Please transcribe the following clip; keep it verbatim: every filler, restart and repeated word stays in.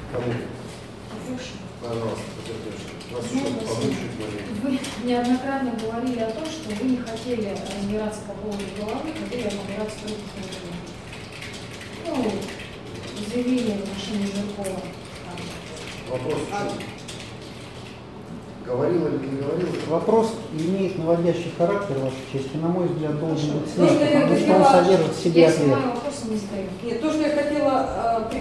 Кому? Потерпевшим. Пожалуйста, потерпевшим. Вас Ну, еще спасибо. повыше говорили. Вы неоднократно говорили о том, что вы не хотели разбираться по поводу головы, хотели разбираться только по поводу. Ну, заявление в отношении Жиркова. Вопрос в чем? Говорила или не говорила? Вопрос имеет наводящий характер, Ваша честь, и, на мой взгляд, должен быть То, снят, что я потому что он хотела- содержит в себе Я ответ. снимаю вопросы, не задаю. Нет, то, что я хотела